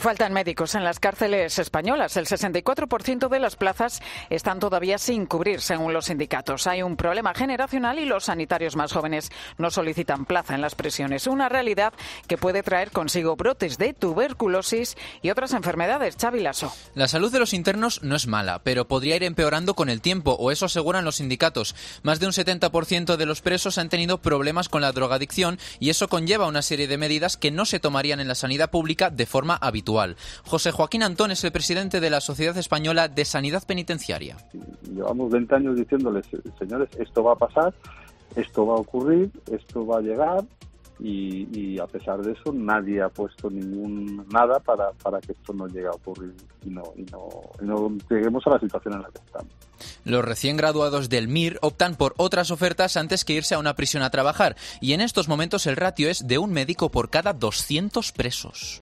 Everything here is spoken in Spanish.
Faltan médicos en las cárceles españolas. El 64% de las plazas están todavía sin cubrir, según los sindicatos. Hay un problema generacional y los sanitarios más jóvenes no solicitan plaza en las prisiones. Una realidad que puede traer consigo brotes de tuberculosis y otras enfermedades. Xavi Lasso. La salud de los internos no es mala, pero podría ir empeorando con el tiempo, o eso aseguran los sindicatos. Más de un 70% de los presos han tenido problemas con la drogadicción y eso conlleva una serie de medidas que no se tomarían en la sanidad pública de forma habitual. José Joaquín Antón es el presidente de la Sociedad Española de Sanidad Penitenciaria. Llevamos 20 años diciéndoles, señores, esto va a pasar, esto va a ocurrir, esto va a llegar, y a pesar de eso nadie ha puesto nada para que esto no llegue a ocurrir y no lleguemos a la situación en la que estamos. Los recién graduados del MIR optan por otras ofertas antes que irse a una prisión a trabajar, y en estos momentos el ratio es de un médico por cada 200 presos.